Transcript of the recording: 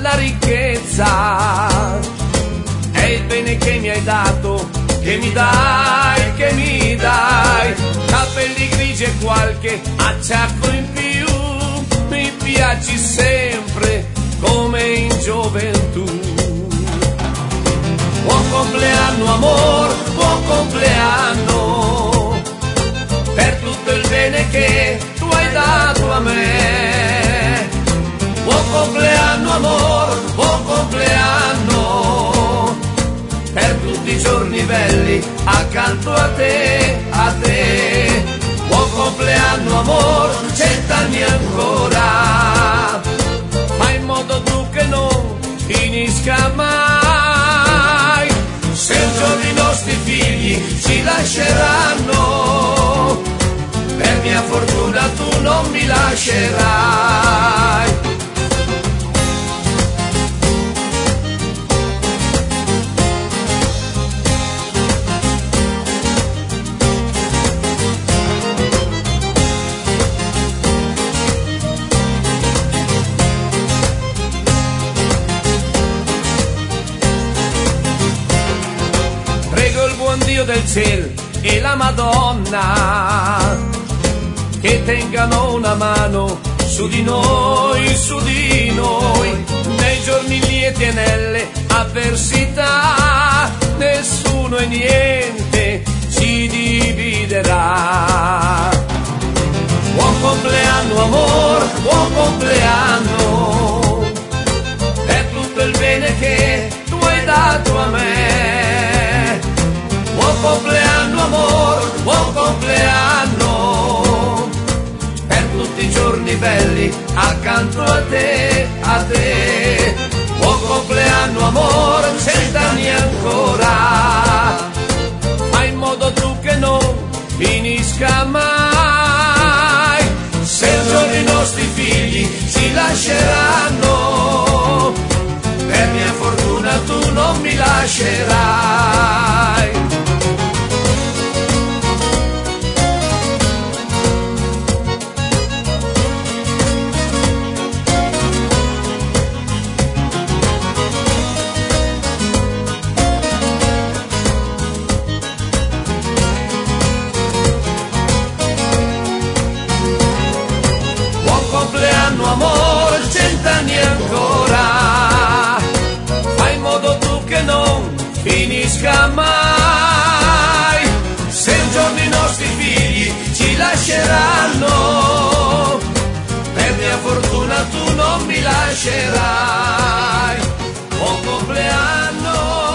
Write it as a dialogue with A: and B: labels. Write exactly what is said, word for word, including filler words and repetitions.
A: la ricchezza, è il bene che mi hai dato, che mi dai, che mi dai, capelli grigi e qualche acciacco in più, mi piaci sempre come in gioventù. Buon compleanno amor, buon compleanno, per tutto il bene che tu hai dato a me. Buon compleanno amor, buon compleanno, per tutti i giorni belli accanto a te, a te. Buon compleanno amor, cent'anni ancora, fai in modo tu che non finisca mai. Se un giorno i nostri figli ci lasceranno, per mia fortuna tu non mi lascerai. Dio del cielo e la Madonna che tengano una mano su di noi, su di noi, nei giorni lieti e nelle avversità, nessuno e niente ci dividerà. Buon compleanno amor, buon compleanno, per tutto il bene che tu hai dato a me. Buon compleanno amor, buon compleanno, per tutti i giorni belli accanto a te, a te. Buon compleanno amor, cent'anni ancora, fai in modo tu che non finisca mai. Se un giorno i nostri figli ci lasceranno, per mia fortuna tu non mi lascerai. Amor, cent'anni ancora, fai in modo tu che non finisca mai. Se un giorno i nostri figli ci lasceranno, per mia fortuna tu non mi lascerai. Buon compleanno.